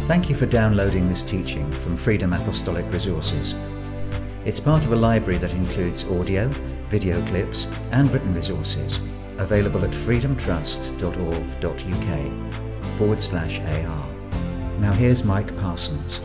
Thank you for downloading this teaching from Freedom Apostolic Resources. It's part of a library that includes audio, video clips and written resources available at freedomtrust.org.uk/AR. Now here's Mike Parsons.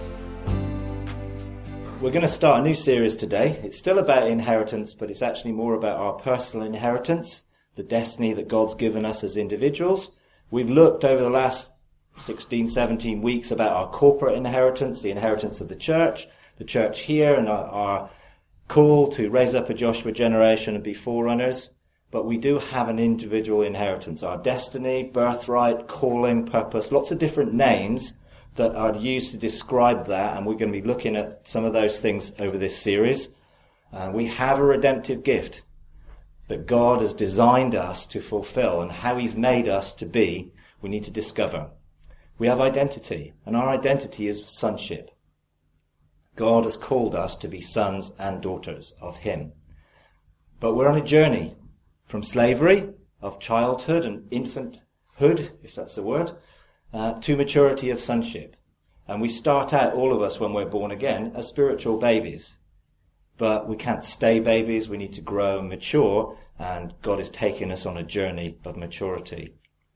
We're going to start a new series today. It's still about inheritance, but it's actually more about our personal inheritance, the destiny that God's given us as individuals. We've looked over the last 16, 17 weeks about our corporate inheritance, the inheritance of the church here, and our call to raise up a Joshua generation and be forerunners. But we do have an individual inheritance, our destiny, birthright, calling, purpose, lots of different names that are used to describe that, and we're going to be looking at some of those things over this series. We have a redemptive gift that God has designed us to fulfill, and how he's made us to be, we need to discover. We have identity, and our identity is sonship. God has called us to be sons and daughters of him. But we're on a journey from slavery, of childhood and infanthood, if that's the word, to maturity of sonship. And we start out, all of us, when we're born again, as spiritual babies. But we can't stay babies, we need to grow and mature, and God is taking us on a journey of maturity.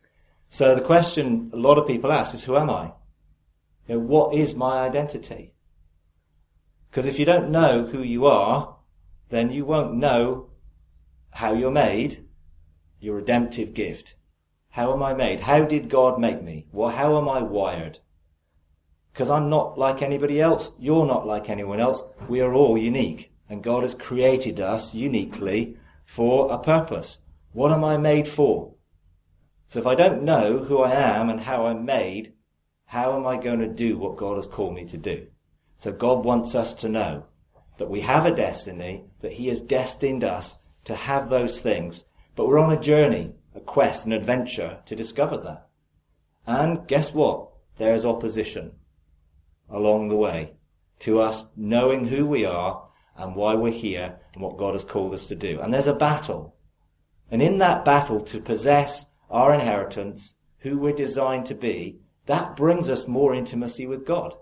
So the question a lot of people ask is, who am I? You know, what is my identity? Because if you don't know who you are, then you won't know how you're made, your redemptive gift. How am I made? How did God make me? Well, how am I wired? Because I'm not like anybody else. You're not like anyone else. We are all unique. And God has created us uniquely for a purpose. What am I made for? So if I don't know who I am and how I'm made, how am I going to do what God has called me to do? So God wants us to know that we have a destiny, that he has destined us to have those things. But we're on a journey, a quest, an adventure to discover that. And guess what? There's opposition along the way to us knowing who we are and why we're here and what God has called us to do. And there's a battle. And in that battle to possess our inheritance, who we're designed to be, that brings us more intimacy with God.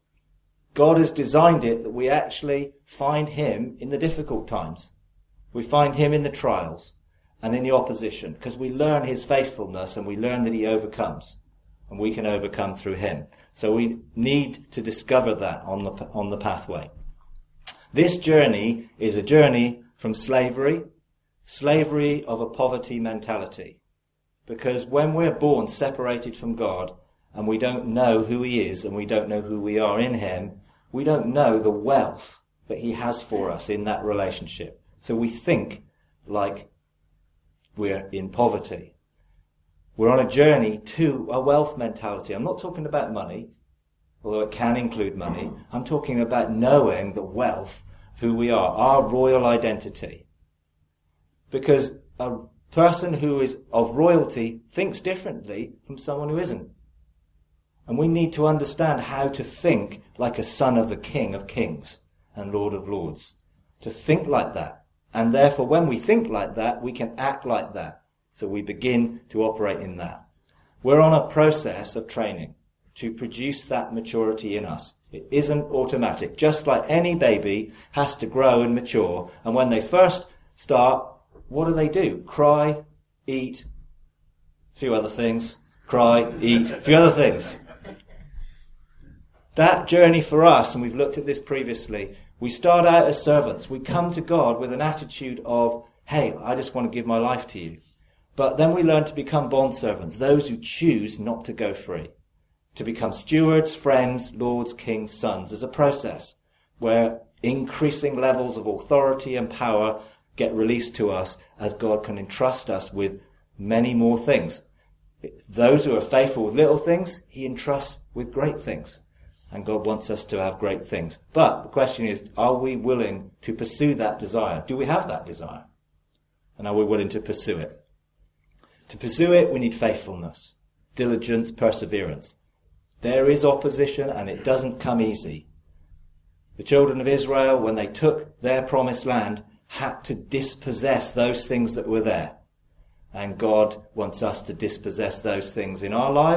God has designed it that we actually find him in the difficult times. We find him in the trials and in the opposition, because we learn his faithfulness and we learn that he overcomes, and we can overcome through him. So we need to discover that on the pathway. This journey is a journey from slavery of a poverty mentality. Because when we're born separated from God and we don't know who he is and we don't know who we are in him, we don't know the wealth that he has for us in that relationship. So we think like we're in poverty. We're on a journey to a wealth mentality. I'm not talking about money, although it can include money. I'm talking about knowing the wealth of who we are, our royal identity. Because a person who is of royalty thinks differently from someone who isn't. And we need to understand how to think like a son of the King of Kings and Lord of Lords. To think like that. And therefore, when we think like that, we can act like that. So we begin to operate in that. We're on a process of training to produce that maturity in us. It isn't automatic. Just like any baby has to grow and mature. And when they first start, what do? Cry, eat, a few other things. Cry, eat, a few other things. That journey for us, and we've looked at this previously, we start out as servants. We come to God with an attitude of, hey, I just want to give my life to you. But then we learn to become bondservants, those who choose not to go free. To become stewards, friends, lords, kings, sons. There's a process where increasing levels of authority and power get released to us as God can entrust us with many more things. Those who are faithful with little things, he entrusts with great things. And God wants us to have great things. But the question is, are we willing to pursue that desire? Do we have that desire? And are we willing to pursue it? To pursue it, we need faithfulness, diligence, perseverance. There is opposition and it doesn't come easy. The children of Israel, when they took their promised land, had to dispossess those things that were there. And God wants us to dispossess those things in our lives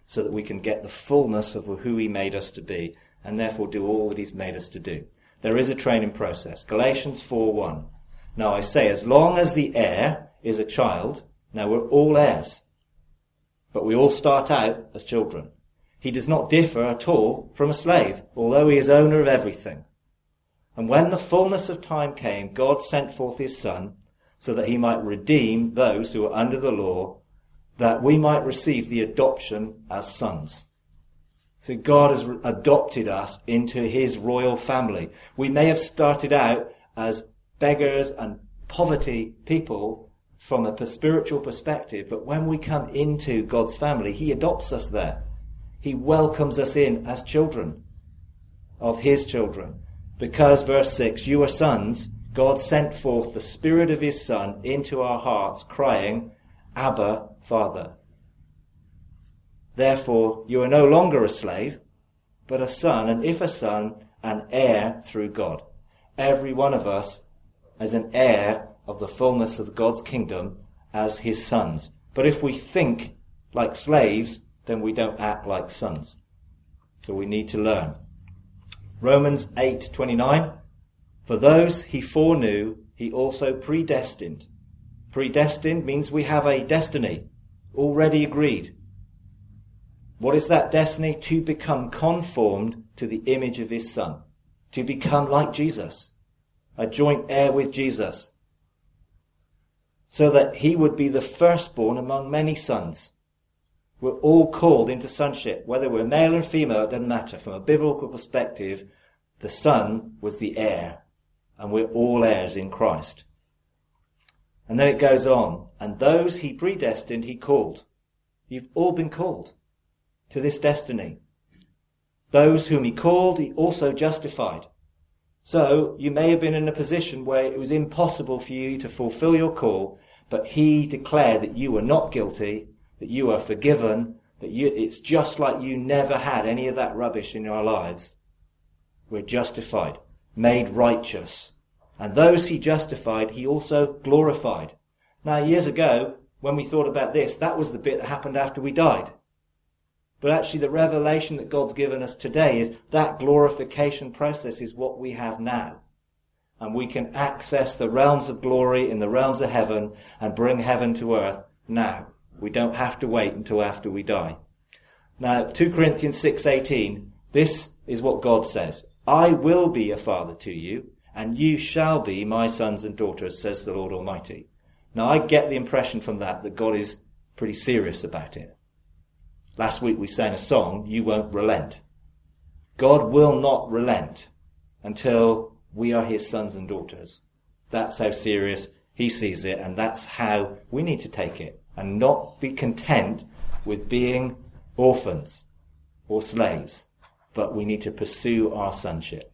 so that we can get the fullness of who he made us to be, and therefore do all that he's made us to do. There is a training process. Galatians 4:1. Now I say, as long as the heir is a child, now we're all heirs, but we all start out as children. He does not differ at all from a slave, although he is owner of everything. And when the fullness of time came, God sent forth his Son, so that he might redeem those who are under the law, that we might receive the adoption as sons. So God has adopted us into his royal family. We may have started out as beggars and poverty people from a spiritual perspective, but when we come into God's family, he adopts us there. He welcomes us in as children of his children. Because, verse 6, you are sons, God sent forth the Spirit of his Son into our hearts, crying, Abba, Father. Therefore, you are no longer a slave, but a son, and if a son, an heir through God. Every one of us is an heir of the fullness of God's kingdom as his sons. But if we think like slaves, then we don't act like sons. So we need to learn. Romans 8:29, for those he foreknew, he also predestined. Predestined means we have a destiny already agreed. What is that destiny? To become conformed to the image of his Son. To become like Jesus. A joint heir with Jesus. So that he would be the firstborn among many sons. We're all called into sonship. Whether we're male or female, it doesn't matter. From a biblical perspective, the Son was the heir. And we're all heirs in Christ. And then it goes on. And those he predestined, he called. You've all been called to this destiny. Those whom he called, he also justified. So you may have been in a position where it was impossible for you to fulfill your call, but he declared that you were not guilty, that you are forgiven, that it's just like you never had any of that rubbish in your lives. We're justified, made righteous. And those he justified, he also glorified. Now, years ago, when we thought about this, that was the bit that happened after we died. But actually the revelation that God's given us today is that glorification process is what we have now. And we can access the realms of glory in the realms of heaven and bring heaven to earth now. We don't have to wait until after we die. Now, 2 Corinthians 6:18, this is what God says. I will be a father to you, and you shall be my sons and daughters, says the Lord Almighty. Now, I get the impression from that God is pretty serious about it. Last week we sang a song, You Won't Relent. God will not relent until we are his sons and daughters. That's how serious he sees it, and that's how we need to take it, and not be content with being orphans or slaves, but we need to pursue our sonship.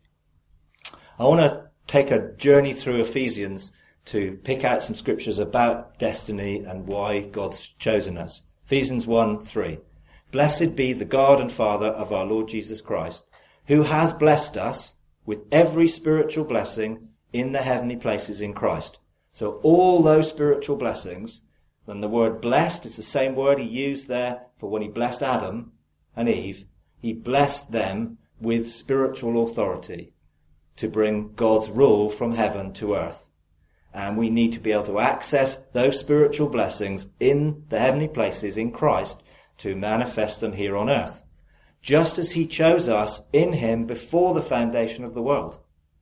I want to take a journey through Ephesians to pick out some scriptures about destiny and why God's chosen us. Ephesians 1:3. Blessed be the God and Father of our Lord Jesus Christ, who has blessed us with every spiritual blessing in the heavenly places in Christ. So all those spiritual blessings, and the word blessed is the same word he used there for when he blessed Adam and Eve. He blessed them with spiritual authority to bring God's rule from heaven to earth. And we need to be able to access those spiritual blessings in the heavenly places in Christ to manifest them here on earth, just as he chose us in him before the foundation of the world.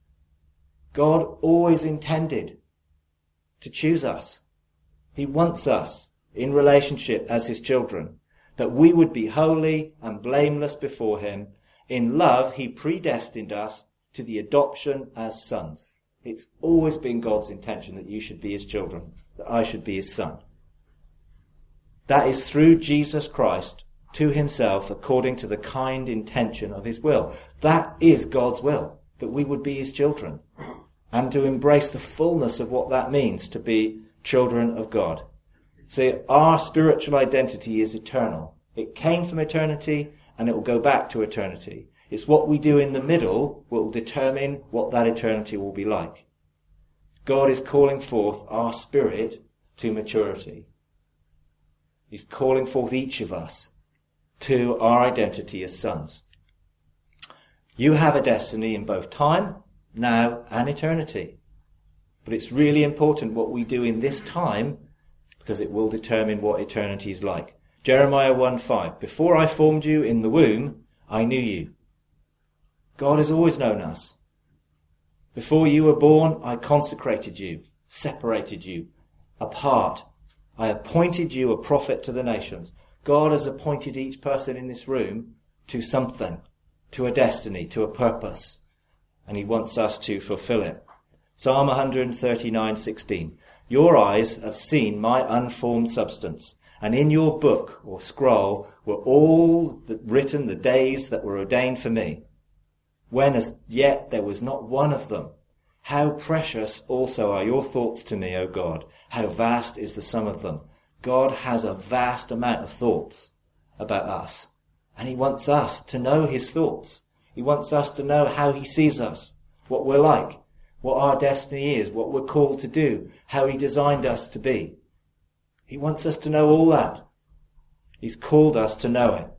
God always intended to choose us. He wants us in relationship as his children, that we would be holy and blameless before him. In love, he predestined us to the adoption as sons. It's always been God's intention that you should be his children, that I should be his son. That is through Jesus Christ to himself according to the kind intention of his will. That is God's will, that we would be his children and to embrace the fullness of what that means to be children of God. See, our spiritual identity is eternal. It came from eternity and it will go back to eternity. It's what we do in the middle will determine what that eternity will be like. God is calling forth our spirit to maturity. He's calling forth each of us to our identity as sons. You have a destiny in both time, now, and eternity. But it's really important what we do in this time, because it will determine what eternity is like. Jeremiah 1:5, before I formed you in the womb, I knew you. God has always known us. Before you were born, I consecrated you, separated you, apart. I appointed you a prophet to the nations. God has appointed each person in this room to something, to a destiny, to a purpose. And he wants us to fulfill it. Psalm 139:16. Your eyes have seen my unformed substance, and in your book or scroll were all written the days that were ordained for me, when as yet there was not one of them. How precious also are your thoughts to me, O God. How vast is the sum of them. God has a vast amount of thoughts about us, and he wants us to know his thoughts. He wants us to know how he sees us, what we're like, what our destiny is, what we're called to do, how he designed us to be. He wants us to know all that. He's called us to know it.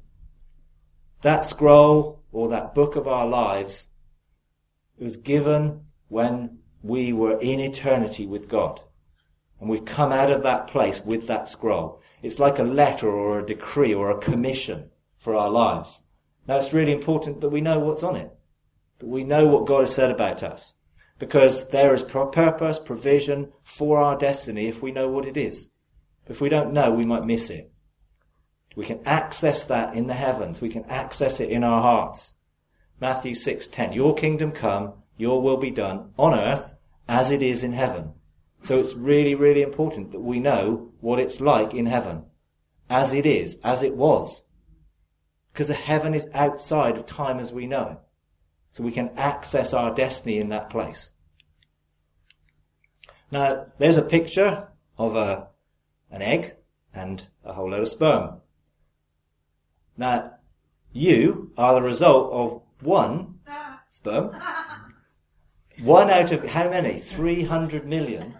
That scroll, or that book of our lives, was given when we were in eternity with God. And we've come out of that place with that scroll. It's like a letter or a decree or a commission for our lives. Now it's really important that we know what's on it, that we know what God has said about us, because there is purpose, provision for our destiny if we know what it is. If we don't know, we might miss it. We can access that in the heavens. We can access it in our hearts. Matthew 6:10, your kingdom come, your will be done on earth as it is in heaven. So it's really, really important that we know what it's like in heaven, as it is, as it was. Because the heaven is outside of time as we know it. So we can access our destiny in that place. Now, there's a picture of an egg and a whole load of sperm. Now, you are the result of one sperm. One out of how many? 300 million.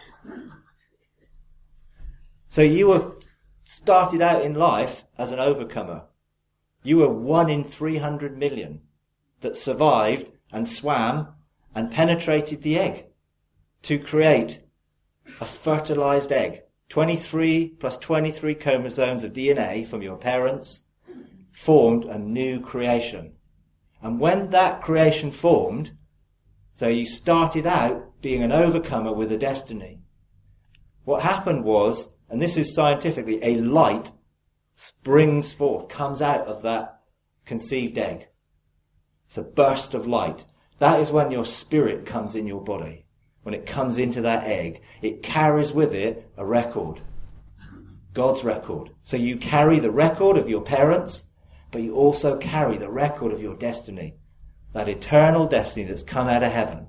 So you were started out in life as an overcomer. You were 1 in 300 million that survived and swam and penetrated the egg to create a fertilized egg. 23 plus 23 chromosomes of DNA from your parents formed a new creation. And when that creation formed, so you started out being an overcomer with a destiny. What happened was, and this is scientifically, a light springs forth, comes out of that conceived egg. It's a burst of light. That is when your spirit comes in your body. When it comes into that egg, it carries with it a record. God's record. So you carry the record of your parents, but you also carry the record of your destiny. That eternal destiny that's come out of heaven.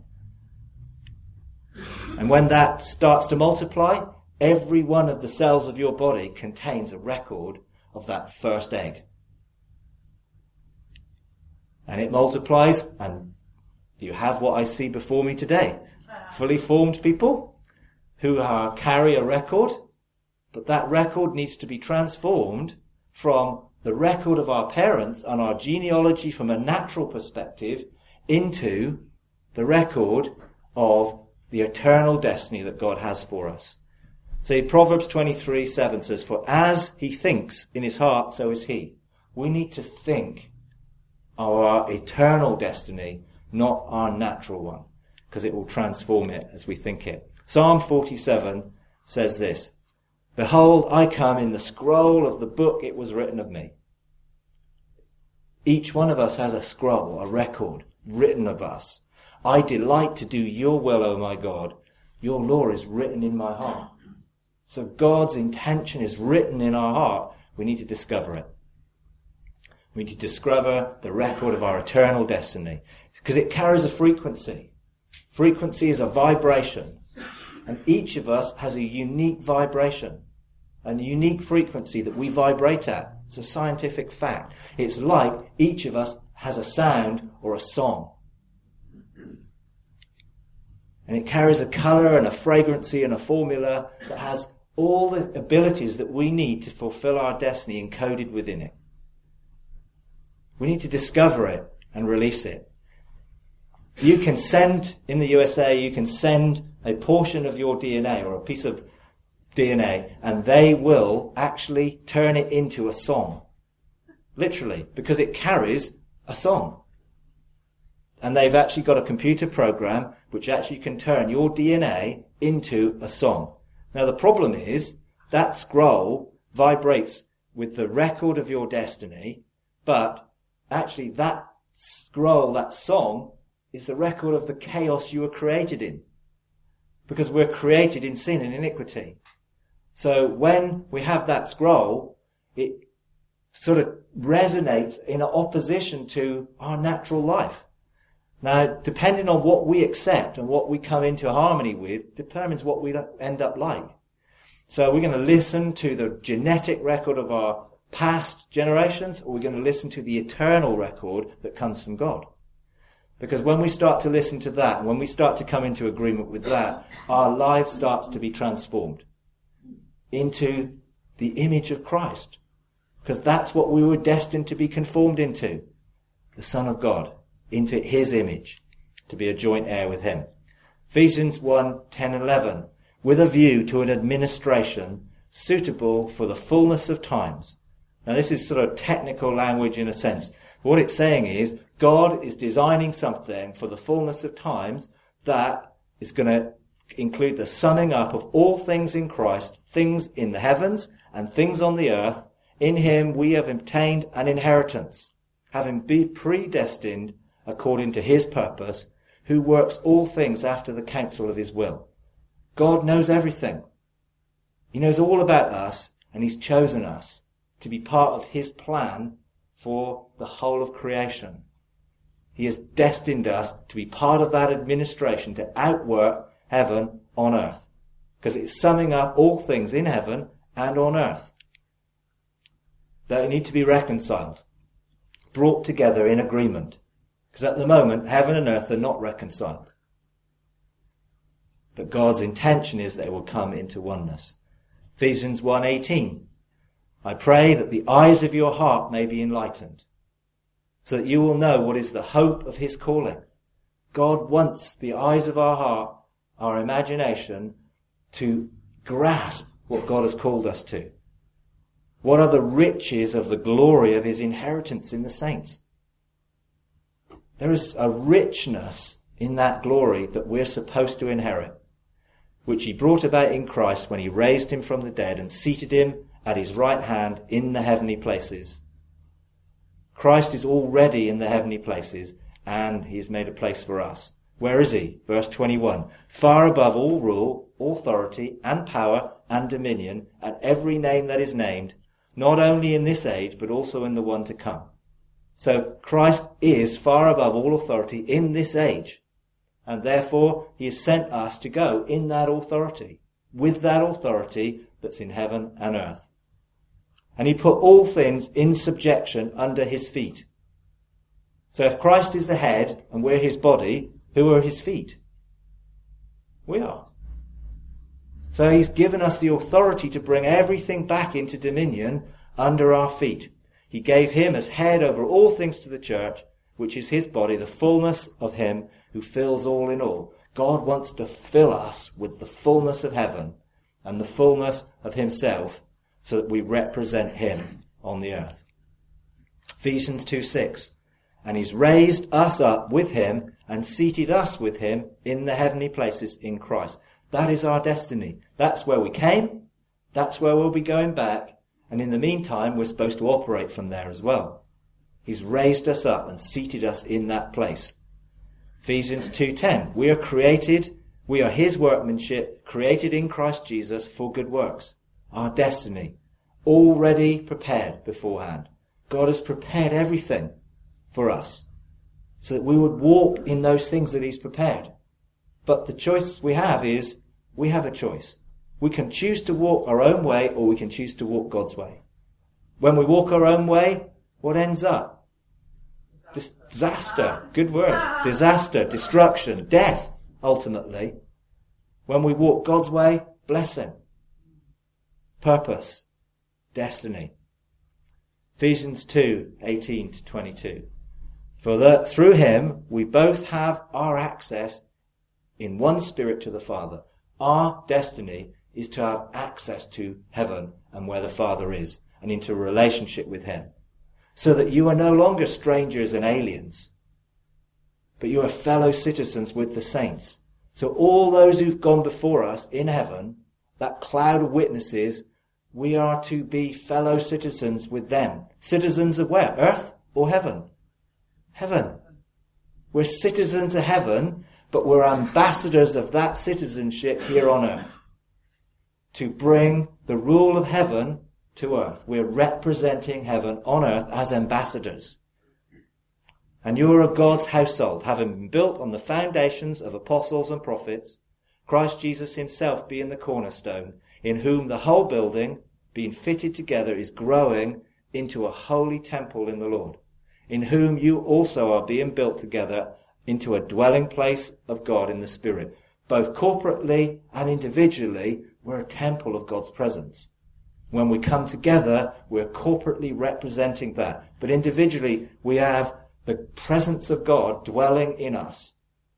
And when that starts to multiply, every one of the cells of your body contains a record of that first egg. And it multiplies, and you have what I see before me today. Fully formed people who carry a record, but that record needs to be transformed from the record of our parents and our genealogy from a natural perspective into the record of the eternal destiny that God has for us. So Proverbs 23:7 says, for as he thinks in his heart, so is he. We need to think our eternal destiny, not our natural one, because it will transform it as we think it. Psalm 47 says this, behold, I come in the scroll of the book it was written of me. Each one of us has a scroll, a record written of us. I delight to do your will, O my God. Your law is written in my heart. So God's intention is written in our heart. We need to discover it. We need to discover the record of our eternal destiny, because it carries a frequency. Frequency is a vibration. And each of us has a unique vibration, a unique frequency that we vibrate at. It's a scientific fact. It's like each of us has a sound or a song. And it carries a colour and a fragrancy and a formula that has all the abilities that we need to fulfill our destiny encoded within it. We need to discover it and release it. You can send, in the USA, you can send a portion of your DNA or a piece of DNA, and they will actually turn it into a song. Literally, because it carries a song. And they've actually got a computer program which actually can turn your DNA into a song. Now the problem is, that scroll vibrates with the record of your destiny, but actually that scroll, that song, is the record of the chaos you were created in. Because we're created in sin and iniquity. So when we have that scroll, it sort of resonates in opposition to our natural life. Now, depending on what we accept and what we come into harmony with, determines what we end up like. So we're going to listen to the genetic record of our past generations, or we're going to listen to the eternal record that comes from God. Because when we start to listen to that, and when we start to come into agreement with that, our lives starts to be transformed into the image of Christ. Because that's what we were destined to be conformed into. The Son of God. Into his image. To be a joint heir with him. Ephesians 1:10-11. With a view to an administration suitable for the fullness of times. Now this is sort of technical language in a sense. What it's saying is, God is designing something for the fullness of times that is going to include the summing up of all things in Christ, things in the heavens and things on the earth. In him we have obtained an inheritance, having been predestined according to his purpose, who works all things after the counsel of his will. God knows everything. He knows all about us, and he's chosen us to be part of his plan for the whole of creation. He has destined us to be part of that administration, to outwork heaven on earth. Because it's summing up all things in heaven and on earth. They need to be reconciled. Brought together in agreement. Because at the moment, heaven and earth are not reconciled. But God's intention is that it will come into oneness. Ephesians 1:18. I pray that the eyes of your heart may be enlightened, so that you will know what is the hope of his calling. God wants the eyes of our heart, our imagination, to grasp what God has called us to. What are the riches of the glory of his inheritance in the saints? There is a richness in that glory that we're supposed to inherit, which he brought about in Christ when he raised him from the dead and seated him at his right hand in the heavenly places. Christ is already in the heavenly places, and he's made a place for us. Where is he? Verse 21. Far above all rule, authority, and power, and dominion, and every name that is named, not only in this age, but also in the one to come. So Christ is far above all authority in this age. And therefore, he has sent us to go in that authority, with that authority that's in heaven and earth. And he put all things in subjection under his feet. So if Christ is the head and we're his body, who are his feet? We are. So he's given us the authority to bring everything back into dominion under our feet. He gave him as head over all things to the church, which is his body, the fullness of him who fills all in all. God wants to fill us with the fullness of heaven and the fullness of himself so that we represent him on the earth. Ephesians 2:6. And he's raised us up with him and seated us with him in the heavenly places in Christ. That is our destiny. That's where we came. That's where we'll be going back. And in the meantime, we're supposed to operate from there as well. He's raised us up and seated us in that place. Ephesians 2:10. We are created, we are his workmanship, created in Christ Jesus for good works. Our destiny, already prepared beforehand. God has prepared everything for us, so that we would walk in those things that he's prepared. But the choice we have is, we have a choice. We can choose to walk our own way, or we can choose to walk God's way. When we walk our own way, what ends up? Disaster. Good word. Disaster, destruction, death, ultimately. When we walk God's way, blessing, purpose, destiny. Ephesians 2:18 to 22. For that through him we both have our access in one spirit to the Father. Our destiny is to have access to heaven and where the Father is, and into a relationship with him. So that you are no longer strangers and aliens, but you are fellow citizens with the saints. So all those who've gone before us in heaven, that cloud of witnesses, we are to be fellow citizens with them. Citizens of where? Earth or heaven? Heaven. We're citizens of heaven, but we're ambassadors of that citizenship here on earth. To bring the rule of heaven to earth. We're representing heaven on earth as ambassadors. And you're a God's household, having been built on the foundations of apostles and prophets, Christ Jesus himself being the cornerstone, in whom the whole building, being fitted together, is growing into a holy temple in the Lord, in whom you also are being built together into a dwelling place of God in the Spirit. Both corporately and individually, we're a temple of God's presence. When we come together, we're corporately representing that. But individually, we have the presence of God dwelling in us.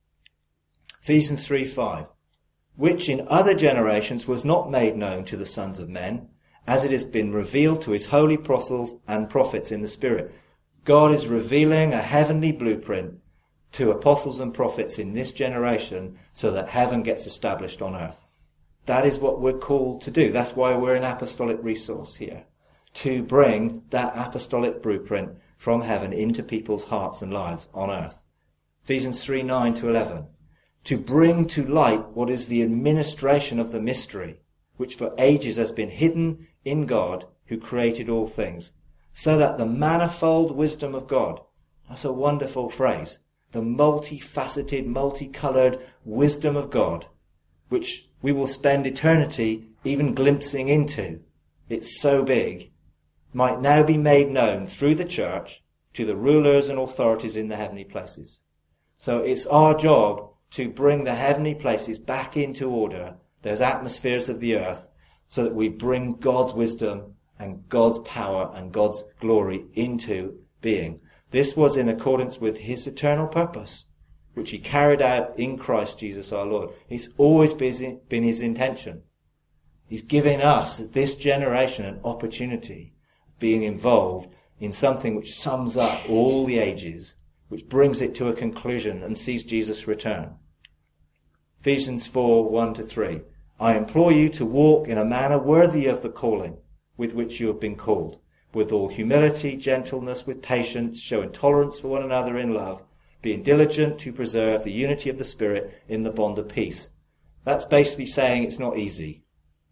Ephesians 3:5, which in other generations was not made known to the sons of men, as it has been revealed to his holy apostles and prophets in the Spirit. God is revealing a heavenly blueprint to apostles and prophets in this generation so that heaven gets established on earth. That is what we're called to do. That's why we're an apostolic resource here, to bring that apostolic blueprint from heaven into people's hearts and lives on earth. Ephesians 3:9 to 11, to bring to light what is the administration of the mystery, which for ages has been hidden in God who created all things, so that the manifold wisdom of God, that's a wonderful phrase, the multifaceted, multicolored wisdom of God, which we will spend eternity even glimpsing into, it's so big, might now be made known through the church to the rulers and authorities in the heavenly places. So it's our job to bring the heavenly places back into order, those atmospheres of the earth, so that we bring God's wisdom and God's power and God's glory into being. This was in accordance with his eternal purpose, which he carried out in Christ Jesus our Lord. It's always been his intention. He's giving us, this generation, an opportunity of being involved in something which sums up all the ages, which brings it to a conclusion and sees Jesus return. Ephesians 4:1 to 3. I implore you to walk in a manner worthy of the calling with which you have been called, with all humility, gentleness, with patience, showing tolerance for one another in love, being diligent to preserve the unity of the Spirit in the bond of peace. That's basically saying it's not easy.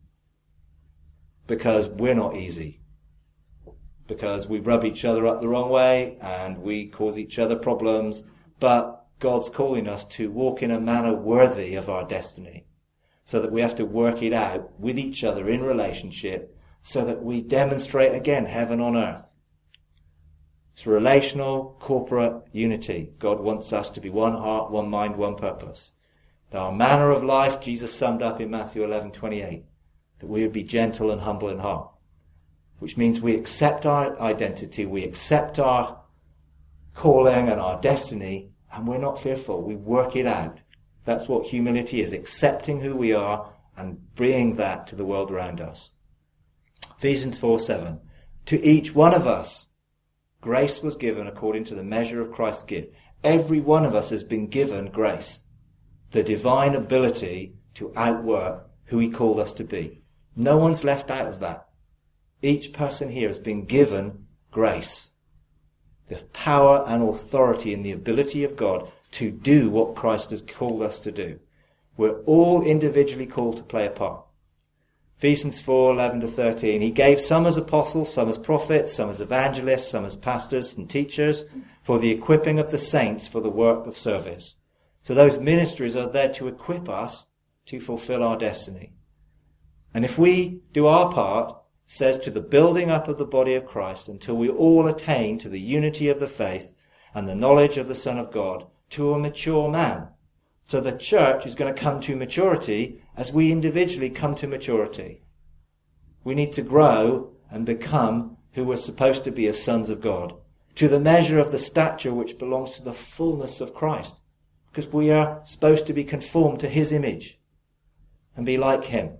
Because we're not easy. Because we rub each other up the wrong way and we cause each other problems. But God's calling us to walk in a manner worthy of our destiny. So that we have to work it out with each other in relationship so that we demonstrate again heaven on earth. It's relational, corporate unity. God wants us to be one heart, one mind, one purpose. Our manner of life, Jesus summed up in Matthew 11:28, that we would be gentle and humble in heart, which means we accept our identity, we accept our calling and our destiny, and we're not fearful. We work it out. That's what humility is, accepting who we are and bringing that to the world around us. Ephesians 4:7, to each one of us, grace was given according to the measure of Christ's gift. Every one of us has been given grace, the divine ability to outwork who he called us to be. No one's left out of that. Each person here has been given grace, the power and authority and the ability of God to do what Christ has called us to do. We're all individually called to play a part. Ephesians 4:11 to 13. He gave some as apostles, some as prophets, some as evangelists, some as pastors and teachers for the equipping of the saints for the work of service. So those ministries are there to equip us to fulfill our destiny. And if we do our part, it says to the building up of the body of Christ until we all attain to the unity of the faith and the knowledge of the Son of God, to a mature man. So the church is going to come to maturity as we individually come to maturity. We need to grow and become who were supposed to be as sons of God, to the measure of the stature which belongs to the fullness of Christ. Because we are supposed to be conformed to his image and be like him.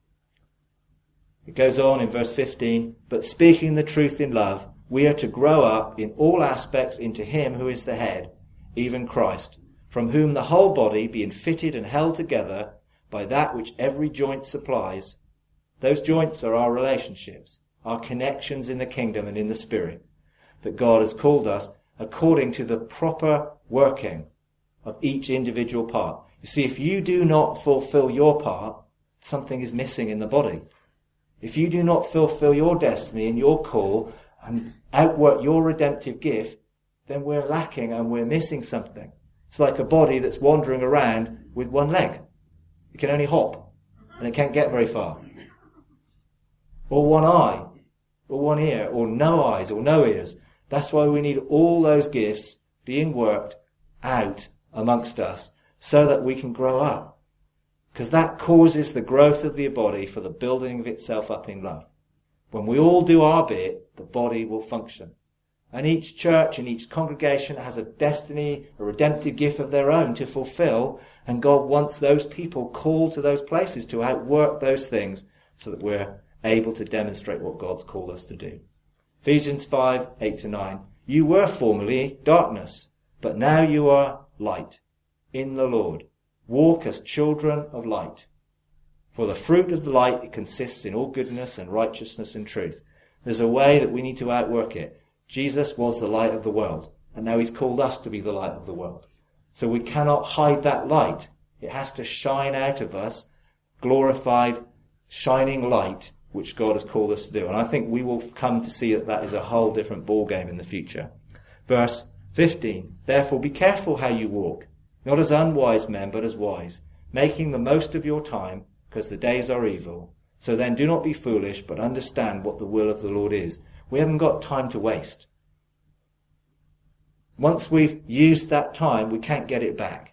It goes on in verse 15, but speaking the truth in love, we are to grow up in all aspects into him who is the head, even Christ, from whom the whole body, being fitted and held together by that which every joint supplies. Those joints are our relationships, our connections in the kingdom and in the Spirit, that God has called us according to the proper working of each individual part. You see, if you do not fulfill your part, something is missing in the body. If you do not fulfill your destiny and your call and outwork your redemptive gift, then we're lacking and we're missing something. It's like a body that's wandering around with one leg. It can only hop and it can't get very far. Or one eye, or one ear, or no eyes, or no ears. That's why we need all those gifts being worked out amongst us so that we can grow up. Because that causes the growth of the body for the building of itself up in love. When we all do our bit, the body will function. And each church and each congregation has a destiny, a redemptive gift of their own to fulfill. And God wants those people called to those places to outwork those things so that we're able to demonstrate what God's called us to do. Ephesians 5, 8-9. You were formerly darkness, but now you are light in the Lord. Walk as children of light. For the fruit of the light, it consists in all goodness and righteousness and truth. There's a way that we need to outwork it. Jesus was the light of the world, and now he's called us to be the light of the world. So we cannot hide that light. It has to shine out of us, glorified, shining light, which God has called us to do. And I think we will come to see that that is a whole different ballgame in the future. Verse 15, therefore be careful how you walk, not as unwise men, but as wise, making the most of your time, because the days are evil. So then do not be foolish, but understand what the will of the Lord is. We haven't got time to waste. Once we've used that time, we can't get it back.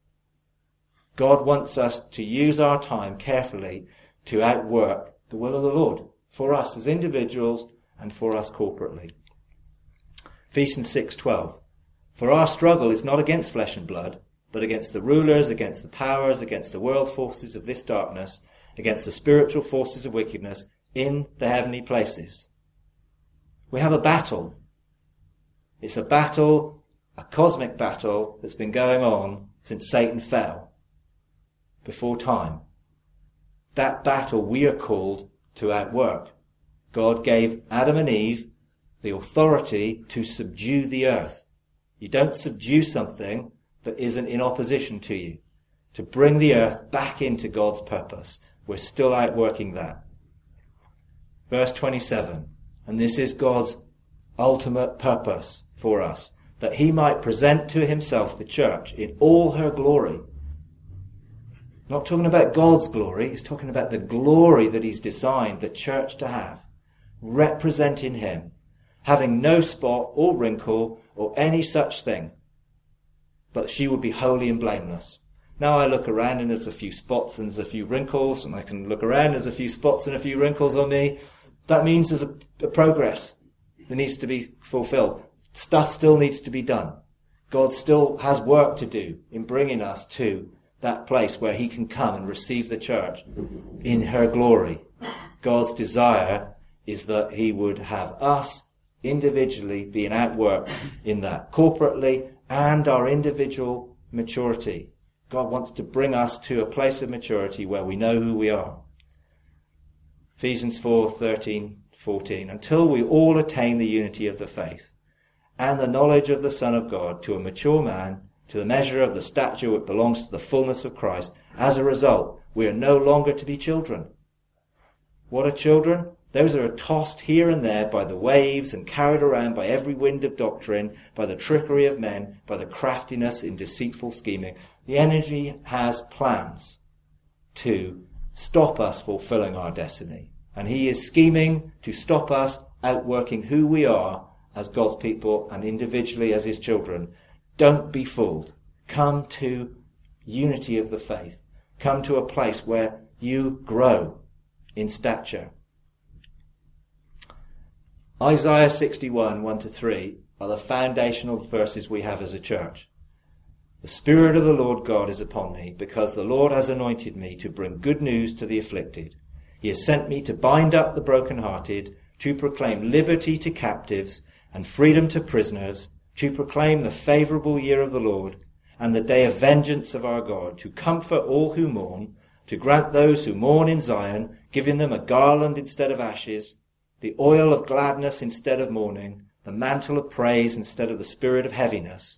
God wants us to use our time carefully to outwork the will of the Lord for us as individuals and for us corporately. Ephesians 6:12. For our struggle is not against flesh and blood, but against the rulers, against the powers, against the world forces of this darkness, against the spiritual forces of wickedness in the heavenly places. We have a battle. It's a battle, a cosmic battle that's been going on since Satan fell, before time. That battle we are called to outwork. God gave Adam and Eve the authority to subdue the earth. You don't subdue something that isn't in opposition to you. To bring the earth back into God's purpose. We're still outworking that. Verse 27. And this is God's ultimate purpose for us. That he might present to himself the church in all her glory. Not talking about God's glory. He's talking about the glory that he's designed the church to have. Representing him. Having no spot or wrinkle or any such thing. But she would be holy and blameless. Now I look around and there's a few spots and there's a few wrinkles, and I can look around and there's a few spots and a few wrinkles on me. That means there's a progress that needs to be fulfilled. Stuff still needs to be done. God still has work to do in bringing us to that place where he can come and receive the church in her glory. God's desire is that he would have us individually being outworked in that, corporately, and our individual maturity. God wants to bring us to a place of maturity where we know who we are. Ephesians 4:13-14. Until we all attain the unity of the faith and the knowledge of the Son of God, to a mature man, to the measure of the stature which belongs to the fullness of Christ. As a result, we are no longer to be children. What are children? Those that are tossed here and there by the waves and carried around by every wind of doctrine, by the trickery of men, by the craftiness in deceitful scheming. The enemy has plans to stop us fulfilling our destiny. And he is scheming to stop us outworking who we are as God's people and individually as his children. Don't be fooled. Come to unity of the faith. Come to a place where you grow in stature. Isaiah 61, 1-3 are the foundational verses we have as a church. The Spirit of the Lord God is upon me, because the Lord has anointed me to bring good news to the afflicted. He has sent me to bind up the brokenhearted, to proclaim liberty to captives and freedom to prisoners, to proclaim the favourable year of the Lord and the day of vengeance of our God, to comfort all who mourn, to grant those who mourn in Zion, giving them a garland instead of ashes, the oil of gladness instead of mourning, the mantle of praise instead of the spirit of heaviness.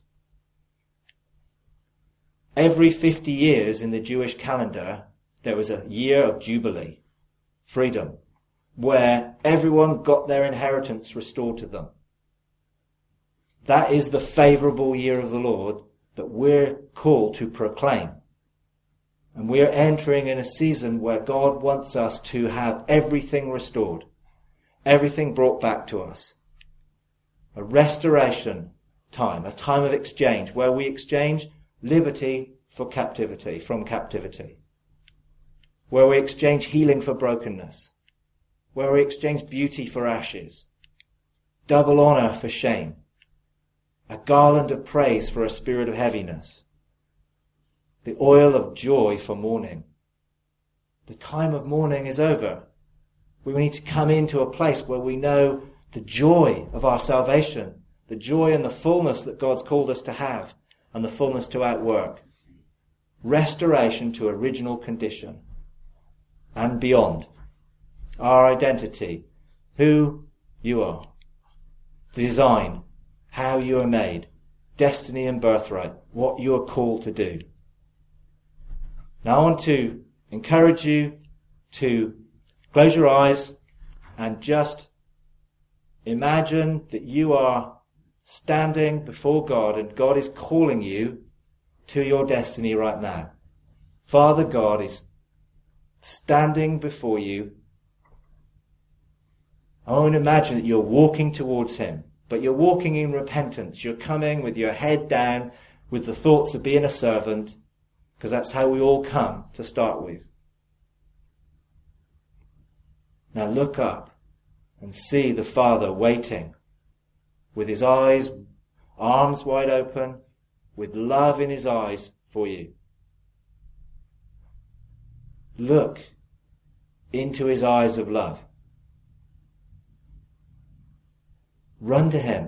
Every 50 years in the Jewish calendar, there was a year of Jubilee, freedom, where everyone got their inheritance restored to them. That is the favourable year of the Lord that we're called to proclaim. And we're entering in a season where God wants us to have everything restored, everything brought back to us. A restoration time, a time of exchange, where we exchange liberty for captivity, from captivity. Where we exchange healing for brokenness. Where we exchange beauty for ashes. Double honour for shame. A garland of praise for a spirit of heaviness. The oil of joy for mourning. The time of mourning is over. We need to come into a place where we know the joy of our salvation, the joy and the fullness that God's called us to have, and the fullness to outwork. Restoration to original condition and beyond. Our identity, who you are, design, how you are made, destiny and birthright, what you are called to do. Now I want to encourage you to close your eyes and just imagine that you are standing before God and God is calling you to your destiny right now. Father God is standing before you. I want to imagine that you're walking towards him, but you're walking in repentance. You're coming with your head down, with the thoughts of being a servant, because that's how we all come to start with. Now look up and see the Father waiting with his eyes, arms wide open, with love in his eyes for you. Look into his eyes of love. Run to him.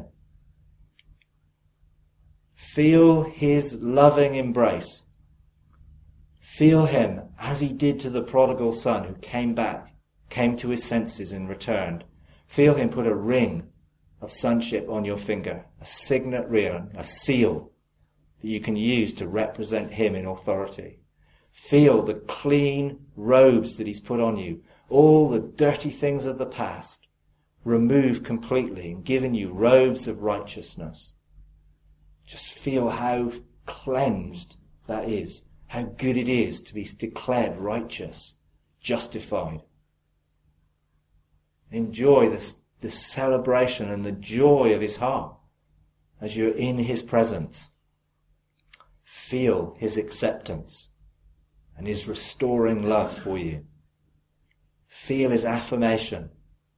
Feel his loving embrace. Feel him as he did to the prodigal son who came back, came to his senses and returned. Feel him put a ring of sonship on your finger, a signet ring, a seal that you can use to represent him in authority. Feel the clean robes that he's put on you, all the dirty things of the past, removed completely and given you robes of righteousness. Just feel how cleansed that is, how good it is to be declared righteous, justified. Enjoy this celebration and the joy of his heart as you're in his presence. Feel his acceptance and his restoring love for you. Feel his affirmation.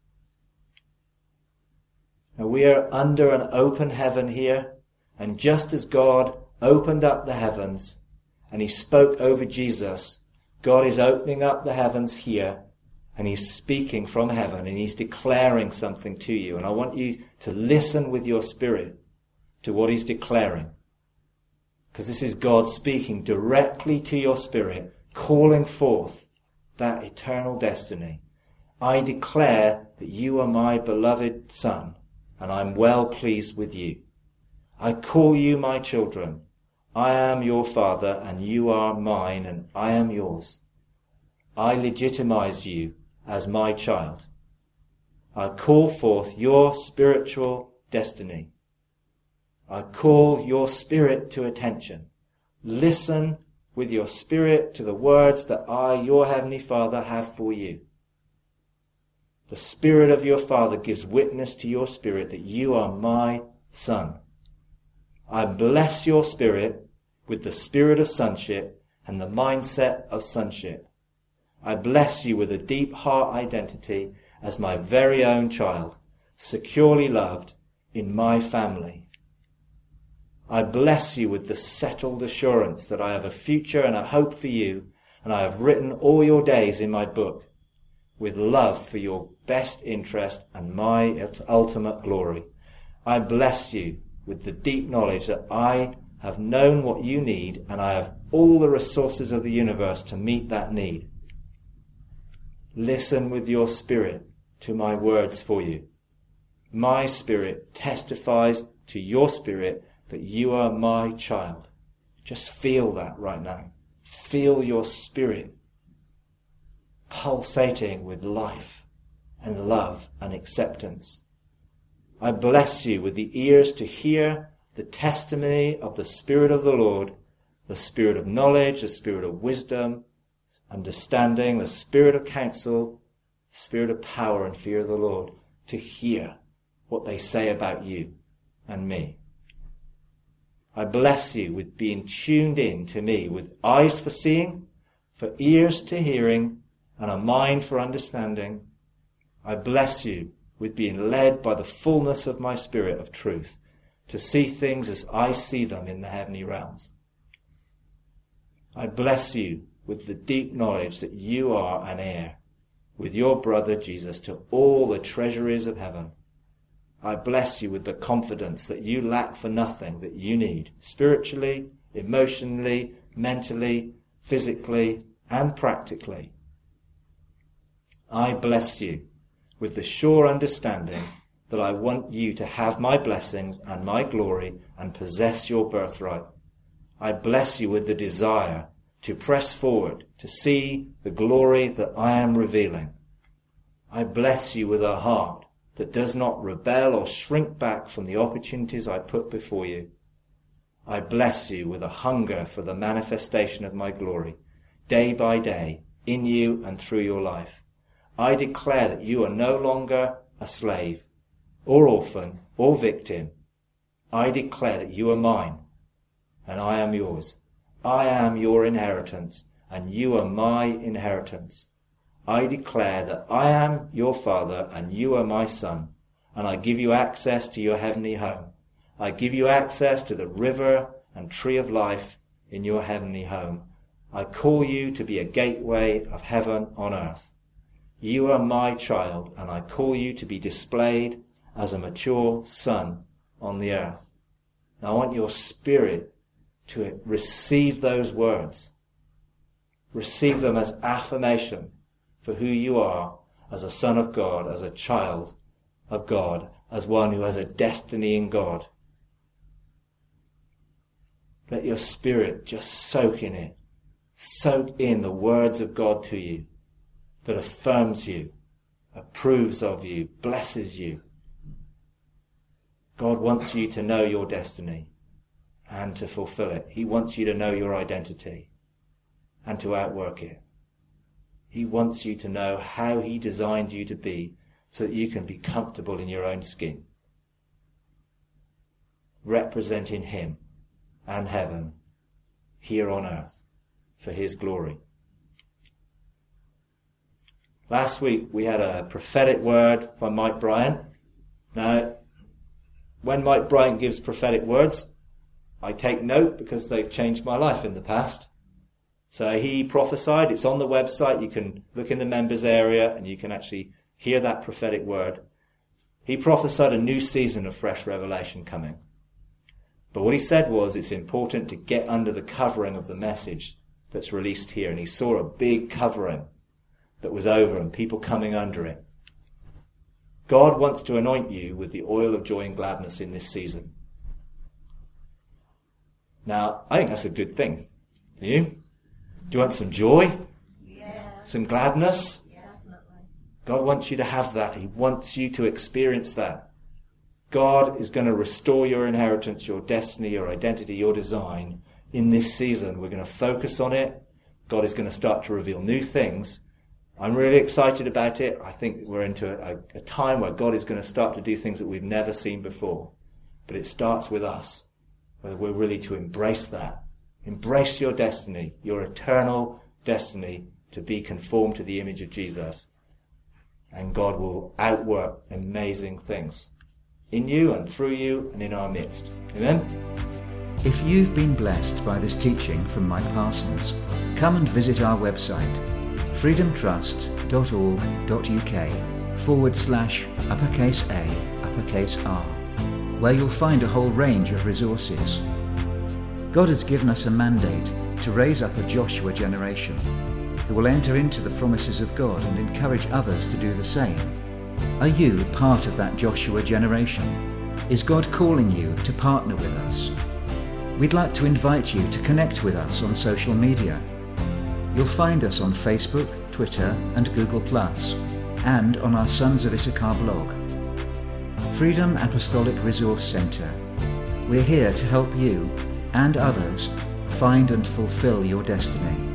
Now we are under an open heaven here, and just as God opened up the heavens and he spoke over Jesus, God is opening up the heavens here and he's speaking from heaven and he's declaring something to you. And I want you to listen with your spirit to what he's declaring. Because this is God speaking directly to your spirit, calling forth that eternal destiny. I declare that you are my beloved Son, and I'm well pleased with you. I call you my children. I am your Father, and you are mine, and I am yours. I legitimize you as my child. I call forth your spiritual destiny. I call your spirit to attention. Listen with your spirit to the words that I, your Heavenly Father, have for you. The Spirit of your Father gives witness to your spirit that you are my Son. I bless your spirit with the spirit of sonship and the mindset of sonship. I bless you with a deep heart identity as my very own child, securely loved in my family. I bless you with the settled assurance that I have a future and a hope for you, and I have written all your days in my book, with love for your best interest and my ultimate glory. I bless you with the deep knowledge that I have known what you need, and I have all the resources of the universe to meet that need. Listen with your spirit to my words for you. My spirit testifies to your spirit that you are my child. Just feel that right now. Feel your spirit pulsating with life and love and acceptance. I bless you with the ears to hear the testimony of the Spirit of the Lord, the Spirit of knowledge, the Spirit of wisdom, understanding, the Spirit of counsel, the Spirit of power and fear of the Lord, to hear what they say about you and me. I bless you with being tuned in to me, with eyes for seeing, for ears to hearing, and a mind for understanding. I bless you with being led by the fullness of my spirit of truth, to see things as I see them in the heavenly realms. I bless you with the deep knowledge that you are an heir, with your brother Jesus, to all the treasuries of heaven. I bless you with the confidence that you lack for nothing that you need, spiritually, emotionally, mentally, physically, and practically. I bless you with the sure understanding that I want you to have my blessings and my glory and possess your birthright. I bless you with the desire to press forward, to see the glory that I am revealing. I bless you with a heart that does not rebel or shrink back from the opportunities I put before you. I bless you with a hunger for the manifestation of my glory, day by day, in you and through your life. I declare that you are no longer a slave, or orphan, or victim. I declare that you are mine, and I am yours. I am your inheritance, and you are my inheritance. I declare that I am your father, and you are my son, and I give you access to your heavenly home. I give you access to the river and tree of life in your heavenly home. I call you to be a gateway of heaven on earth. You are my child, and I call you to be displayed as a mature son on the earth. Now I want your spirit to receive those words. Receive them as affirmation for who you are as a son of God, as a child of God, as one who has a destiny in God. Let your spirit just soak in it. Soak in the words of God to you that affirms you, approves of you, blesses you. God wants you to know your destiny and to fulfill it. He wants you to know your identity and to outwork it. He wants you to know how he designed you to be so that you can be comfortable in your own skin, representing him and heaven here on earth for his glory. Last week we had a prophetic word from Mike Bryant. Now, when Mike Bryant gives prophetic words, I take note because they've changed my life in the past. So he prophesied, it's on the website, you can look in the members area and you can actually hear that prophetic word. He prophesied a new season of fresh revelation coming. But what he said was it's important to get under the covering of the message that's released here. And he saw a big covering that was over and people coming under it. God wants to anoint you with the oil of joy and gladness in this season. Now, I think that's a good thing. Do you? Do you want some joy? Yeah. Some gladness? Yeah, definitely. God wants you to have that. He wants you to experience that. God is going to restore your inheritance, your destiny, your identity, your design in this season. We're going to focus on it. God is going to start to reveal new things. I'm really excited about it. I think we're into a time where God is going to start to do things that we've never seen before. But it starts with us, whether we're really to embrace that. Embrace your destiny, your eternal destiny to be conformed to the image of Jesus. and God will outwork amazing things in you and through you and in our midst. Amen? If you've been blessed by this teaching from Mike Parsons, come and visit our website, freedomtrust.org.uk/A_R, where you'll find a whole range of resources. God has given us a mandate to raise up a Joshua generation who will enter into the promises of God and encourage others to do the same. Are you part of that Joshua generation? Is God calling you to partner with us? We'd like to invite you to connect with us on social media. You'll find us on Facebook, Twitter and Google+, and on our Sons of Issachar blog. Freedom Apostolic Resource Centre. We're here to help you and others find and fulfill your destiny.